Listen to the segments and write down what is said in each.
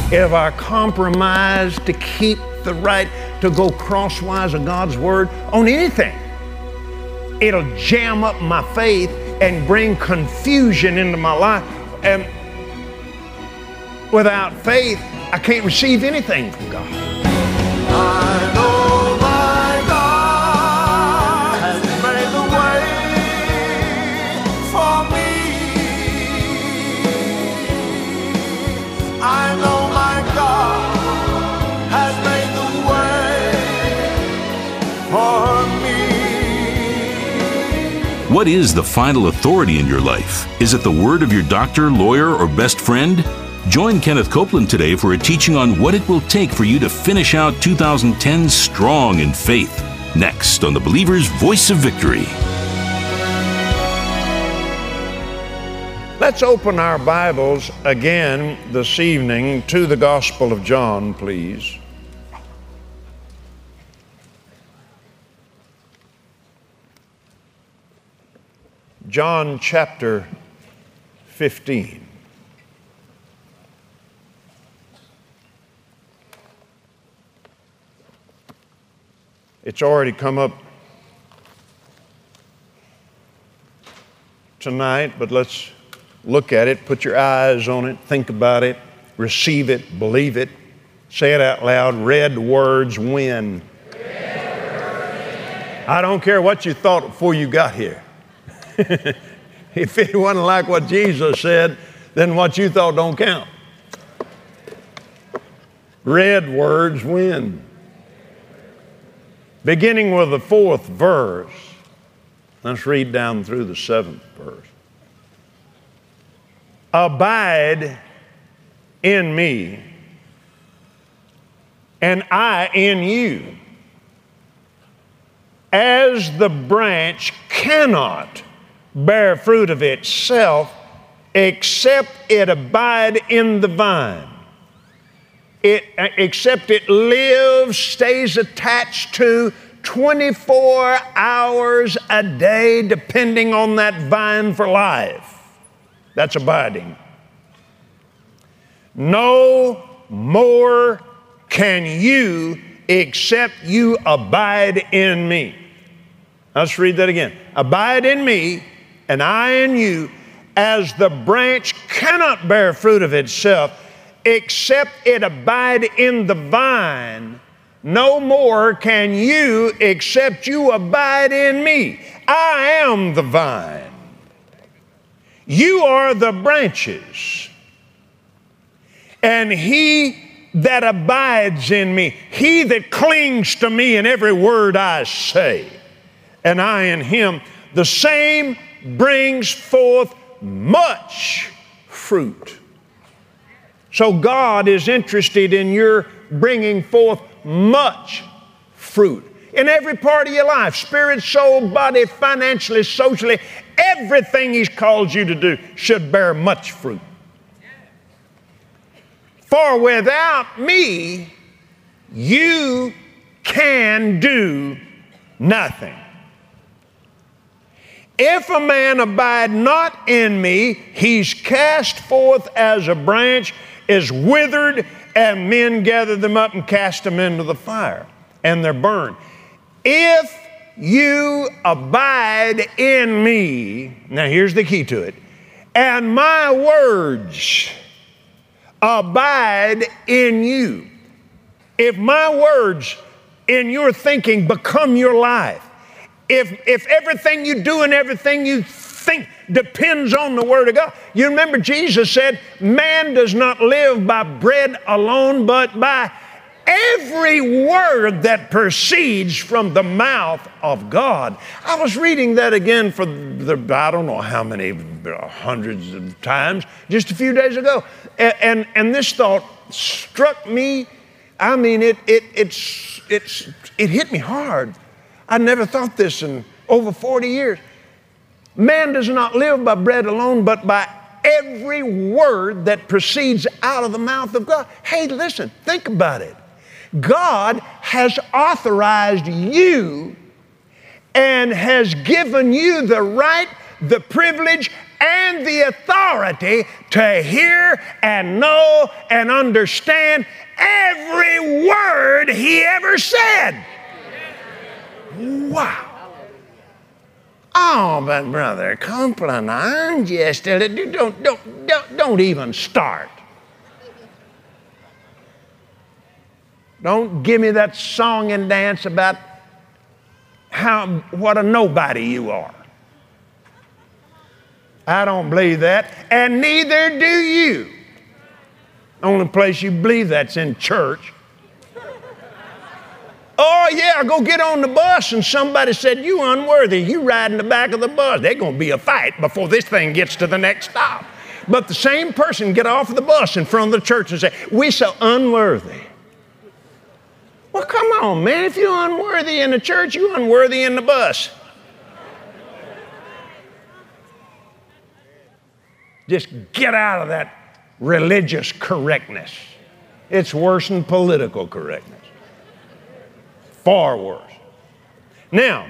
if I compromise to keep the right to go crosswise of God's Word on anything, it'll jam up my faith and bring confusion into my life. And without faith, I can't receive anything from God. I know my God has made the way for me. I know my God has made the way for me. What is the final authority in your life? Is it the word of your doctor, lawyer, or best friend? Join Kenneth Copeland today for a teaching on what it will take for you to finish out 2010 strong in faith. Next on the Believer's Voice of Victory. Let's open our Bibles again this evening to the Gospel of John, please. John chapter 15. It's already come up tonight, but let's look at it, put your eyes on it, think about it, receive it, believe it. Say it out loud. Red words win. I don't care what you thought before you got here. If it wasn't like what Jesus said, then what you thought don't count. Red words win. Beginning with the 4th verse, let's read down through the 7th verse. Abide in me, and I in you, as the branch cannot bear fruit of itself except it abide in the vine. Except it lives, stays attached to 24 hours a day, depending on that vine for life. That's abiding. No more can you except you abide in me. Let's read that again. Abide in me, and I in you, as the branch cannot bear fruit of itself, except it abide in the vine, no more can you except you abide in me. I am the vine. You are the branches. And he that abides in me, he that clings to me in every word I say, and I in him, the same brings forth much fruit. So God is interested in your bringing forth much fruit in every part of your life, spirit, soul, body, financially, socially. Everything He's called you to do should bear much fruit. For without me, you can do nothing. If a man abide not in me, he's cast forth as a branch, is withered, and men gather them up and cast them into the fire, and they're burned. If you abide in me, now here's the key to it, and my words abide in you. If my words in your thinking become your life, if everything you do and everything you think depends on the Word of God. You remember Jesus said, man does not live by bread alone, but by every word that proceeds from the mouth of God. I was reading that again for I don't know how many, hundreds of times, just a few days ago. And this thought struck me. I mean, it hit me hard. I never thought this in over 40 years. Man does not live by bread alone, but by every word that proceeds out of the mouth of God. Hey, listen, think about it. God has authorized you and has given you the right, the privilege, and the authority to hear and know and understand every word he ever said. Wow. Oh, but Brother Copeland, I'm just don't even start. Don't give me that song and dance about what a nobody you are. I don't believe that, and neither do you. Only place you believe that's in church. Oh, yeah, go get on the bus, and somebody said, you unworthy. You ride in the back of the bus. There's going to be a fight before this thing gets to the next stop. But the same person get off of the bus in front of the church and say, we're so unworthy. Well, come on, man. If you're unworthy in the church, you're unworthy in the bus. Just get out of that religious correctness. It's worse than political correctness. Far worse. Now,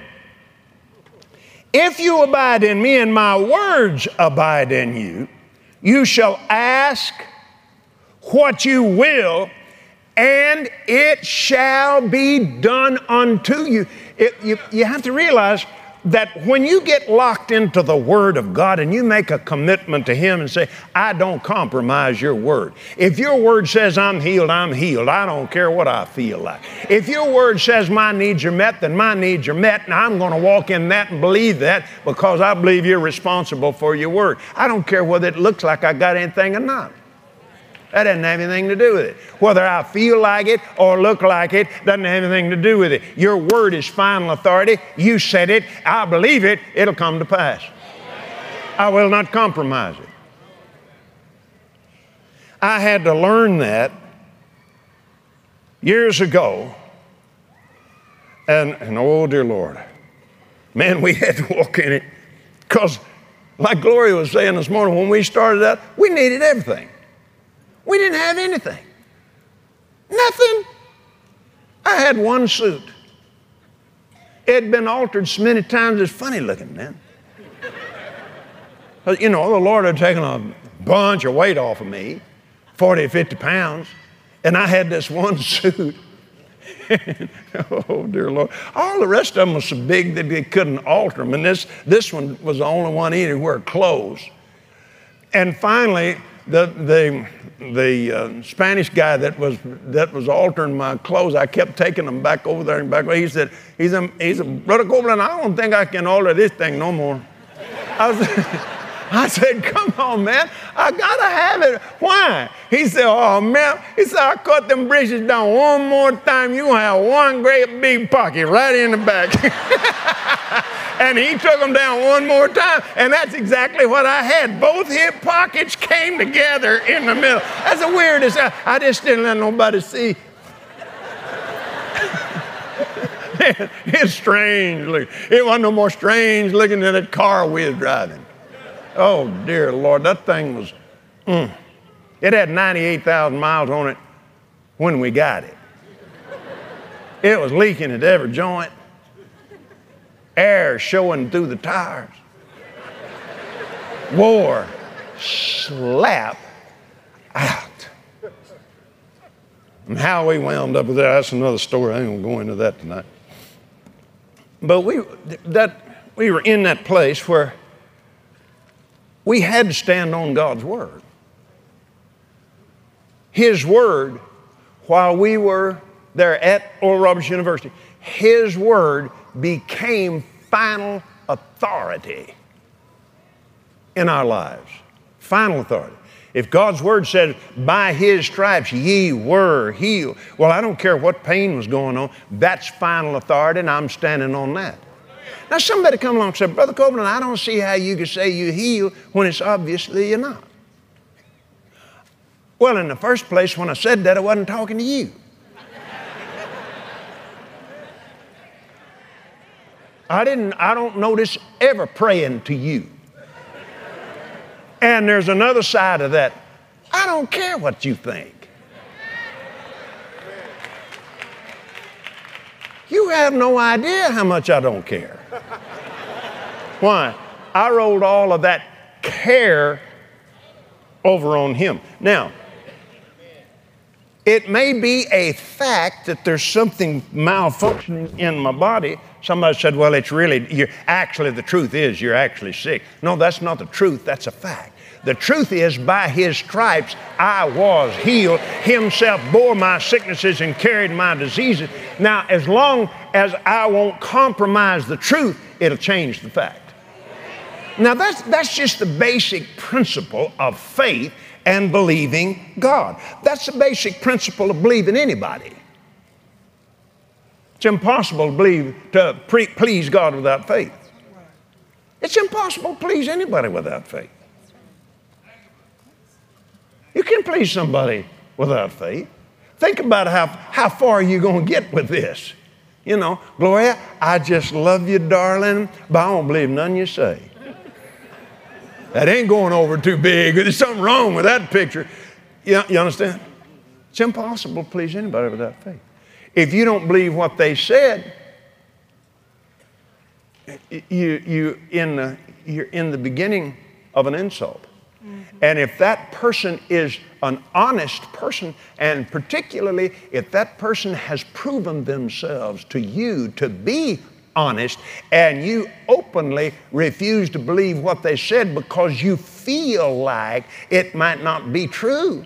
if you abide in me and my words abide in you, you shall ask what you will, and it shall be done unto you. You have to realize that when you get locked into the Word of God and you make a commitment to Him and say, I don't compromise your Word. If your Word says I'm healed, I'm healed. I don't care what I feel like. If your Word says my needs are met, then my needs are met, and I'm going to walk in that and believe that because I believe you're responsible for your Word. I don't care whether it looks like I got anything or not. That doesn't have anything to do with it. Whether I feel like it or look like it doesn't have anything to do with it. Your word is final authority. You said it. I believe it. It'll come to pass. I will not compromise it. I had to learn that years ago. And oh, dear Lord, man, we had to walk in it because, like Gloria was saying this morning, when we started out, we needed everything. We didn't have anything. Nothing. I had one suit. It had been altered so many times, it's funny looking, man. You know, the Lord had taken a bunch of weight off of me, 40 or 50 pounds, and I had this one suit. Oh, dear Lord. All the rest of them was so big that they couldn't alter them, and this one was the only one anywhere close. And finally, the Spanish guy that was altering my clothes, I kept taking them back over there and back. He said, Brother Copeland, I don't think I can alter this thing no more. I said, come on, man, I gotta have it. Why? He said, oh, man, he said, I cut them britches down one more time, you have one great big pocket right in the back. And he took them down one more time, and that's exactly what I had. Both hip pockets came together in the middle. That's the weirdest. I just didn't let nobody see. It's strange looking. It wasn't no more strange looking than that car we was driving. Oh, dear Lord, that thing was, it had 98,000 miles on it when we got it. It was leaking at every joint. Air showing through the tires. Wore slap out. And how we wound up with that, that's another story. I ain't gonna go into that tonight. But we were in that place where we had to stand on God's word. His word, while we were there at Oral Roberts University, His word became final authority in our lives. Final authority. If God's word said, by His stripes ye were healed. Well, I don't care what pain was going on. That's final authority, and I'm standing on that. Now, somebody come along and said, Brother Copeland, I don't see how you can say you're healed when it's obviously you're not. Well, in the first place, when I said that, I wasn't talking to you. I don't notice ever praying to you. And there's another side of that. I don't care what you think. You have no idea how much I don't care. Why? I rolled all of that care over on Him. Now, it may be a fact that there's something malfunctioning in my body. Somebody said, well, actually the truth is you're actually sick. No, that's not the truth, that's a fact. The truth is, by His stripes I was healed. Himself bore my sicknesses and carried my diseases. Now, as long as I won't compromise the truth, it'll change the fact. Now, that's just the basic principle of faith and believing God. That's the basic principle of believing anybody. It's impossible to please God without faith. It's impossible to please anybody without faith. You can please somebody without faith. Think about how far you're going to get with this. You know, Gloria, I just love you, darling, but I don't believe none you say. That ain't going over too big. There's something wrong with that picture. You understand? It's impossible to please anybody without faith. If you don't believe what they said, you're in the beginning of an insult. And if that person is an honest person, and particularly if that person has proven themselves to you to be honest, and you openly refuse to believe what they said because you feel like it might not be true,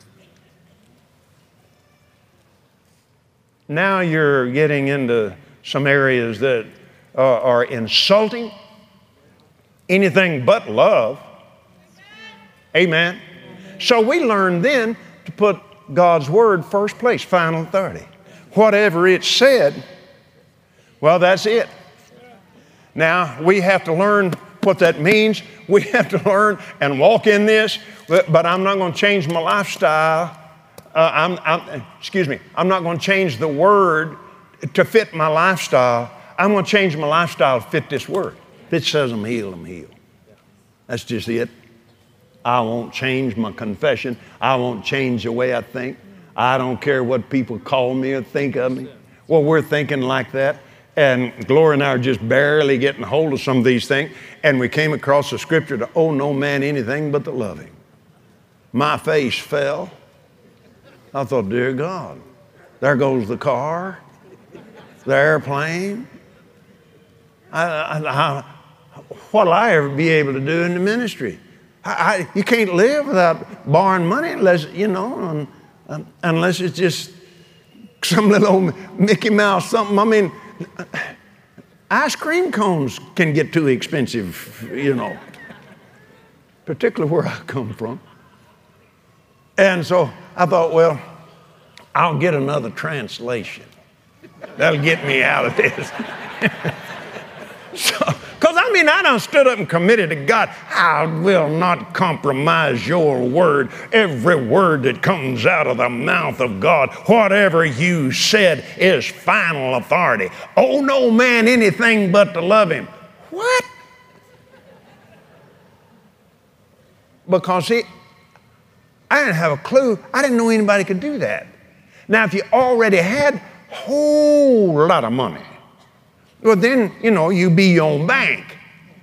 now you're getting into some areas that are insulting, anything but love. Amen. So we learn then to put God's Word first place, final authority. Whatever it said, well, that's it. Now, we have to learn what that means. We have to learn and walk in this, but I'm not going to change my lifestyle. I'm not going to change the Word to fit my lifestyle. I'm going to change my lifestyle to fit this Word. If it says I'm healed, I'm healed. That's just it. I won't change my confession. I won't change the way I think. I don't care what people call me or think of me. Well, we're thinking like that. And Gloria and I are just barely getting hold of some of these things. And we came across the scripture to owe no man anything but to love him. My face fell. I thought, dear God, there goes the car, the airplane. What'll I ever be able to do in the ministry? You can't live without borrowing money unless it's just some little old Mickey Mouse something. I mean, ice cream cones can get too expensive, particularly where I come from. And so I thought, well, I'll get another translation. That'll get me out of this. Because I done stood up and committed to God. I will not compromise your word. Every word that comes out of the mouth of God, whatever you said is final authority. Owe no man anything but to love him. What? Because I didn't have a clue. I didn't know anybody could do that. Now, if you already had a whole lot of money, well, then, you be your own bank.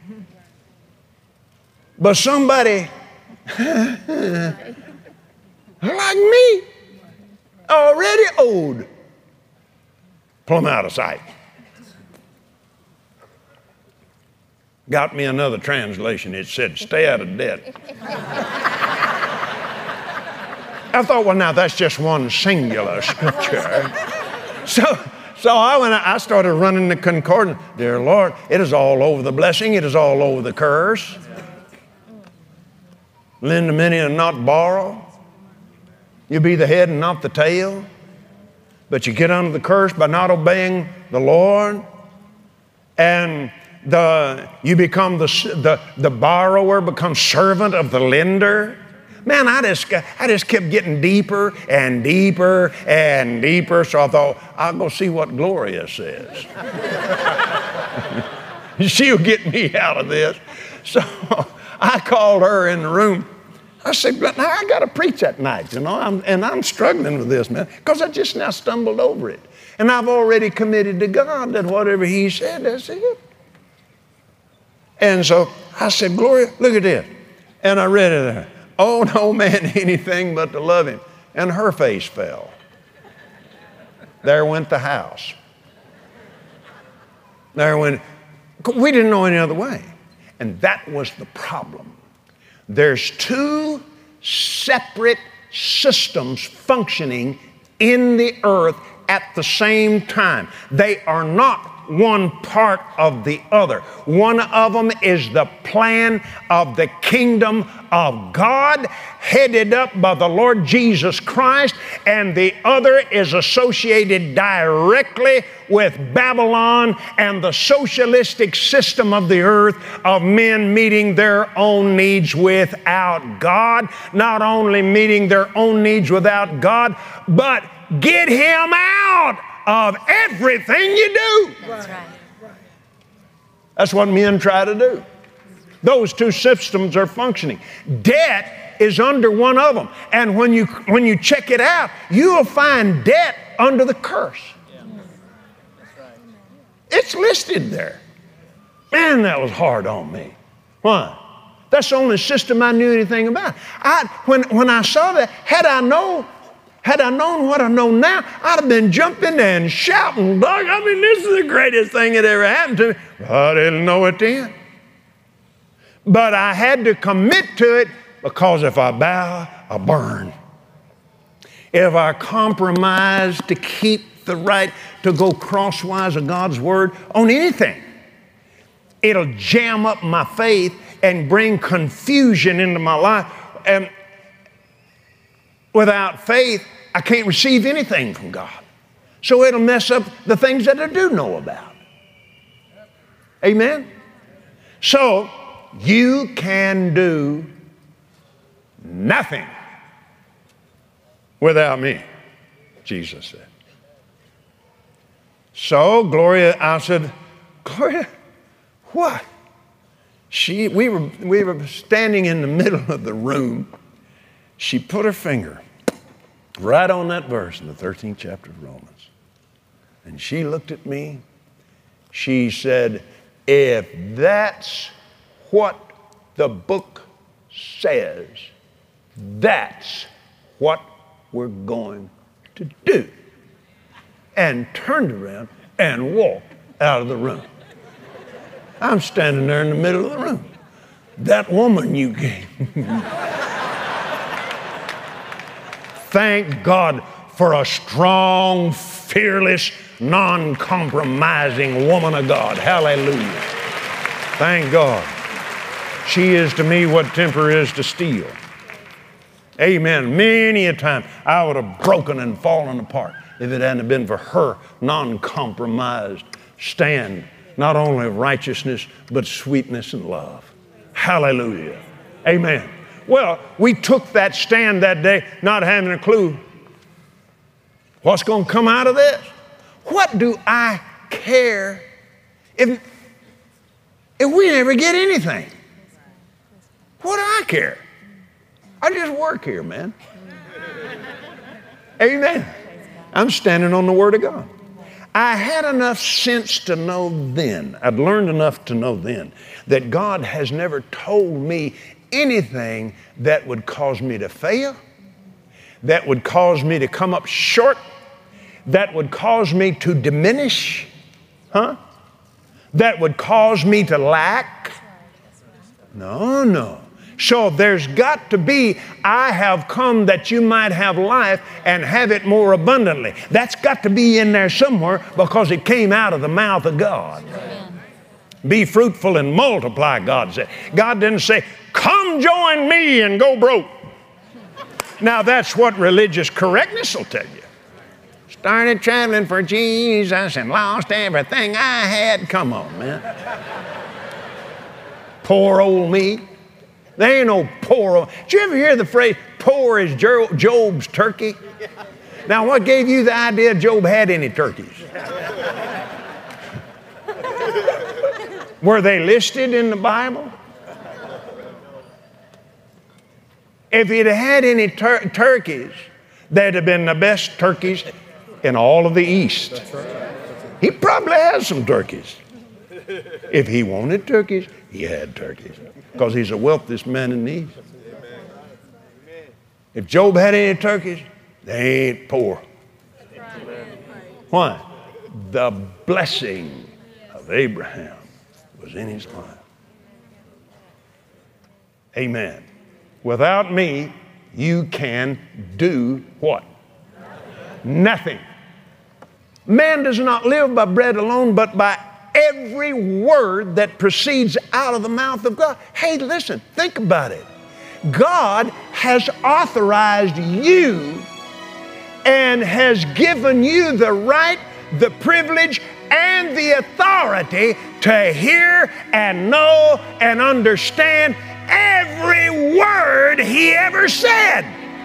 But somebody like me already owed, plumb out of sight. Got me another translation. It said, stay out of debt. I thought, well, now that's just one singular scripture. So I started running the concordance. Dear Lord, it is all over the blessing. It is all over the curse. Lend to many and not borrow. You be the head and not the tail. But you get under the curse by not obeying the Lord. And you become the borrower, become servant of the lender. Man, I just kept getting deeper and deeper and deeper. So I thought, I'll go see what Gloria says. She'll get me out of this. So I called her in the room. I said, I got to preach that night, and I'm struggling with this, man, because I just now stumbled over it. And I've already committed to God that whatever He said, that's it. And so I said, Gloria, look at this. And I read it there. Oh, no man anything but to love him. And her face fell. There went the house. There went, we didn't know any other way. And that was the problem. There's two separate systems functioning in the earth at the same time. They are not one part of the other. One of them is the plan of the kingdom of God, headed up by the Lord Jesus Christ, and the other is associated directly with Babylon and the socialistic system of the earth of men meeting their own needs without God. Not only meeting their own needs without God, but get him out of everything you do. That's right. That's what men try to do. Those two systems are functioning. Debt is under one of them. And when you check it out, you'll find debt under the curse. It's listed there. Man, that was hard on me. Why? That's the only system I knew anything about. When I saw that, had I known what I know now, I'd have been jumping there and shouting, Doug, I mean, this is the greatest thing that ever happened to me. I didn't know it then. But I had to commit to it, because if I bow, I burn. If I compromise to keep the right to go crosswise of God's word on anything, it'll jam up my faith and bring confusion into my life. And without faith, I can't receive anything from God. So it'll mess up the things that I do know about. Amen? So you can do nothing without me, Jesus said. So Gloria, I said, Gloria, what? We were standing in the middle of the room. She put her finger right on that verse in the 13th chapter of Romans. And she looked at me. She said, if that's what the book says, that's what we're going to do. And turned around and walked out of the room. I'm standing there in the middle of the room. That woman you gave. Thank God for a strong, fearless, non-compromising woman of God. Hallelujah. Thank God. She is to me what temper is to steel. Amen. Many a time I would have broken and fallen apart if it hadn't been for her non-compromised stand, not only of righteousness, but sweetness and love. Hallelujah. Amen. Well, we took that stand that day, not having a clue what's going to come out of this. What do I care if we never get anything? What do I care? I just work here, man. Amen. I'm standing on the Word of God. I had enough sense to know then, I'd learned enough to know then, that God has never told me anything that would cause me to fail, that would cause me to come up short, that would cause me to diminish, that would cause me to lack. No. So there's got to be, I have come that you might have life and have it more abundantly. That's got to be in there somewhere, because it came out of the mouth of God. Amen. Be fruitful and multiply, God said. God didn't say, come join me and go broke. Now that's what religious correctness will tell you. Started traveling for Jesus and lost everything I had. Come on, man. Poor old me. There ain't no poor old. Did you ever hear the phrase, poor as Job's turkey? Now, what gave you the idea Job had any turkeys? Were they listed in the Bible? If he'd had any turkeys, they'd have been the best turkeys in all of the East. He probably has some turkeys. If he wanted turkeys, he had turkeys, because he's the wealthiest man in the East. If Job had any turkeys, they ain't poor. Why? The blessing of Abraham was in his life. Amen. Without me, you can do what? Nothing. Man does not live by bread alone, but by every word that proceeds out of the mouth of God. Hey, listen, think about it. God has authorized you and has given you the right, the privilege, and the authority to hear and know and understand every word He ever said.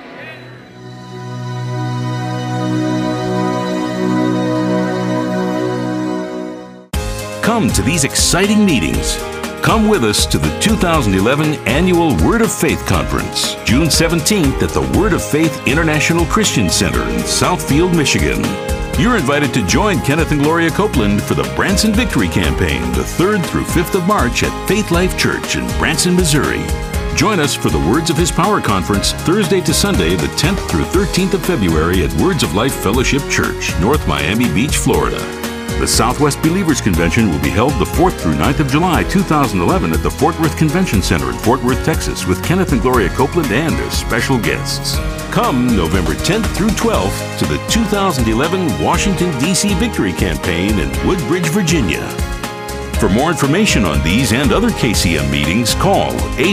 Come to these exciting meetings. Come with us to the 2011 Annual Word of Faith Conference, June 17th at the Word of Faith International Christian Center in Southfield, Michigan. You're invited to join Kenneth and Gloria Copeland for the Branson Victory Campaign, the 3rd through 5th of March at Faith Life Church in Branson, Missouri. Join us for the Words of His Power Conference, Thursday to Sunday, the 10th through 13th of February at Words of Life Fellowship Church, North Miami Beach, Florida. The Southwest Believers Convention will be held the 4th through 9th of July 2011 at the Fort Worth Convention Center in Fort Worth, Texas, with Kenneth and Gloria Copeland and their special guests. Come November 10th through 12th to the 2011 Washington, D.C. Victory Campaign in Woodbridge, Virginia. For more information on these and other KCM meetings, call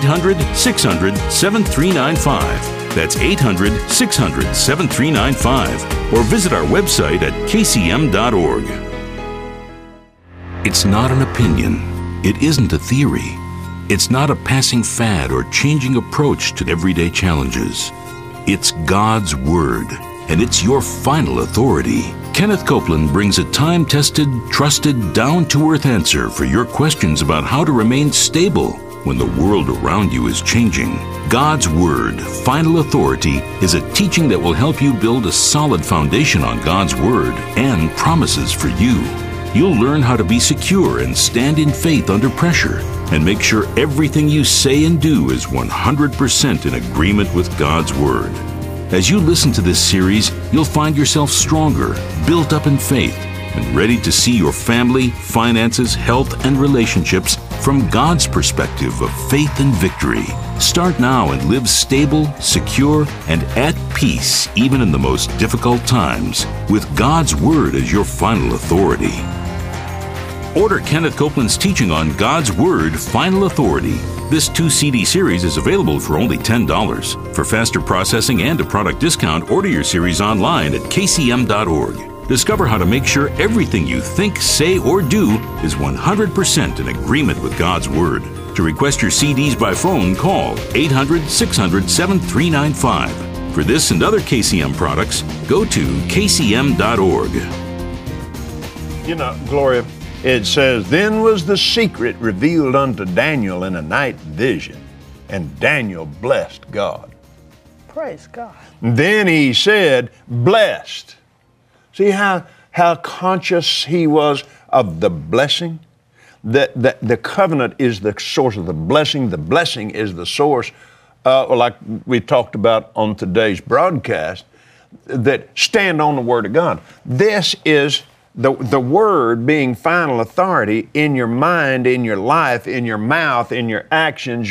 800-600-7395. That's 800-600-7395. Or visit our website at kcm.org. It's not an opinion. It isn't a theory. It's not a passing fad or changing approach to everyday challenges. It's God's Word, and it's your final authority. Kenneth Copeland brings a time-tested, trusted, down-to-earth answer for your questions about how to remain stable when the world around you is changing. God's Word, Final Authority, is a teaching that will help you build a solid foundation on God's Word and promises for you. You'll learn how to be secure and stand in faith under pressure, and make sure everything you say and do is 100% in agreement with God's Word. As you listen to this series, you'll find yourself stronger, built up in faith, and ready to see your family, finances, health, and relationships from God's perspective of faith and victory. Start now and live stable, secure, and at peace even in the most difficult times, with God's Word as your final authority. Order Kenneth Copeland's teaching on God's Word, Final Authority. This 2-CD series is available for only $10. For faster processing and a product discount, order your series online at kcm.org. Discover how to make sure everything you think, say, or do is 100% in agreement with God's Word. To request your CDs by phone, call 800-600-7395. For this and other KCM products, go to kcm.org. You know, Gloria, it says, "Then was the secret revealed unto Daniel in a night vision, and Daniel blessed God." Praise God. Then he said, blessed. See how conscious he was of the blessing? The covenant is the source of the blessing. The blessing is the source, like we talked about on today's broadcast, that stand on the Word of God. This is the Word being final authority in your mind, in your life, in your mouth, in your actions.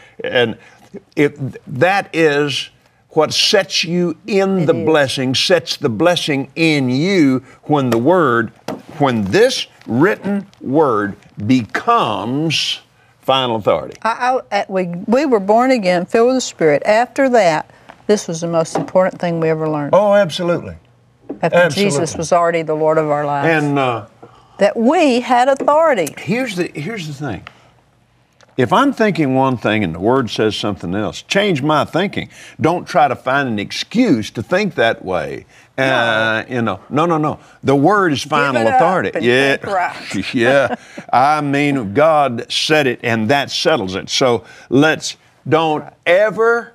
That is what sets you in the blessing, sets the blessing in you when this written Word becomes final authority. We were born again, filled with the Spirit. After that, this was the most important thing we ever learned. Oh, absolutely. After Jesus was already the Lord of our lives. And that we had authority. Here's the thing. If I'm thinking one thing and the Word says something else, change my thinking. Don't try to find an excuse to think that way. No. The Word is final authority. Yeah. Right. Yeah. I mean, God said it, and that settles it. So don't ever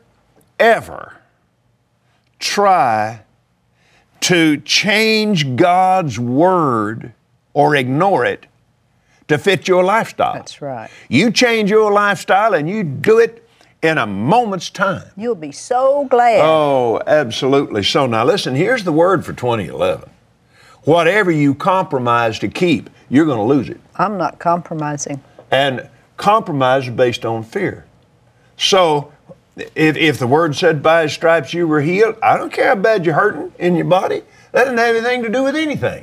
try to change God's Word or ignore it to fit your lifestyle. That's right. You change your lifestyle and you do it in a moment's time. You'll be so glad. Oh, absolutely. So now listen, here's the word for 2011. Whatever you compromise to keep, you're going to lose it. I'm not compromising. And compromise is based on fear. So if the word said by his stripes you were healed, I don't care how bad you're hurting in your body. That doesn't have anything to do with anything.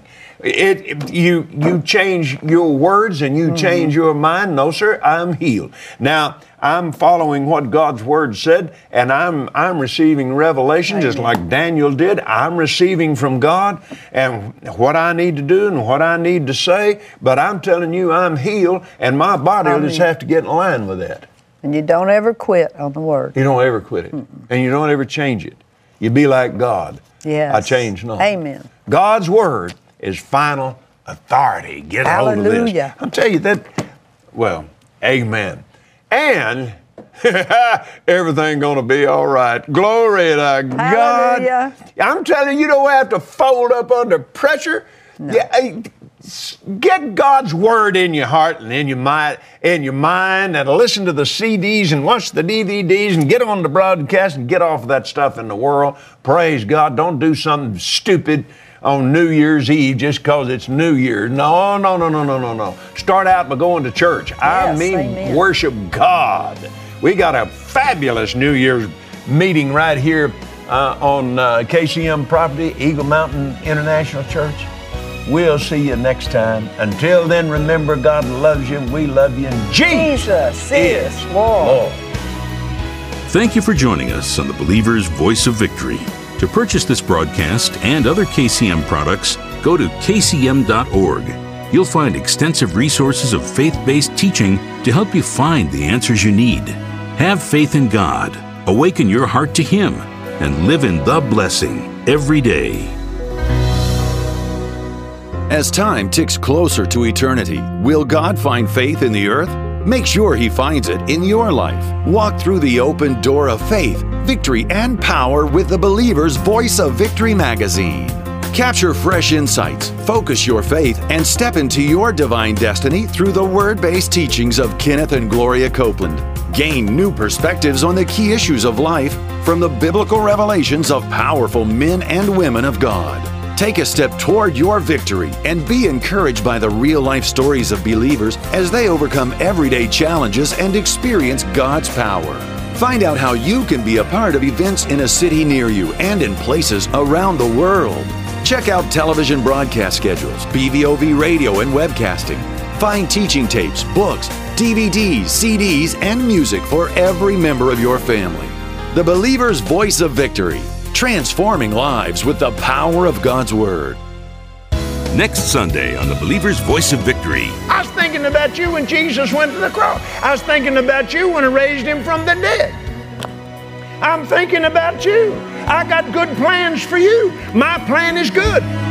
You change your words and you change your mind. No, sir, I'm healed. Now, I'm following what God's word said, and I'm receiving revelation just like Daniel did. I'm receiving from God and what I need to do and what I need to say, but I'm telling you I'm healed, and my body will just have to get in line with that. And you don't ever quit on the word. You don't ever quit it. And you don't ever change it. You be like God. Yes. I change not. Amen. God's word is final authority. Get a hold of this. Hallelujah. I'll tell you that, well, amen. And everything gonna be all right. Glory to God. Hallelujah. I'm telling you, you don't have to fold up under pressure. No. Yeah, get God's word in your heart and in your mind, and listen to the CDs and watch the DVDs and get on the broadcast and get off of that stuff in the world. Praise God. Don't do something stupid on New Year's Eve just because it's New Year. No. Start out by going to church. Amen. Worship God. We got a fabulous New Year's meeting right here on KCM property, Eagle Mountain International Church. We'll see you next time. Until then, remember, God loves you and we love you. And Jesus is Lord. Thank you for joining us on the Believer's Voice of Victory. To purchase this broadcast and other KCM products, go to kcm.org. You'll find extensive resources of faith-based teaching to help you find the answers you need. Have faith in God, awaken your heart to Him, and live in the blessing every day. As time ticks closer to eternity, will God find faith in the earth? Make sure He finds it in your life. Walk through the open door of faith, victory, and power with the Believer's Voice of Victory magazine. Capture fresh insights, focus your faith, and step into your divine destiny through the word-based teachings of Kenneth and Gloria Copeland. Gain new perspectives on the key issues of life from the biblical revelations of powerful men and women of God. Take a step toward your victory and be encouraged by the real-life stories of believers as they overcome everyday challenges and experience God's power. Find out how you can be a part of events in a city near you and in places around the world. Check out television broadcast schedules, BVOV radio and webcasting. Find teaching tapes, books, DVDs, CDs, and music for every member of your family. The Believer's Voice of Victory. Transforming lives with the power of God's Word. Next Sunday on the Believer's Voice of Victory. I was thinking about you when Jesus went to the cross. I was thinking about you when I raised Him from the dead. I'm thinking about you. I got good plans for you. My plan is good.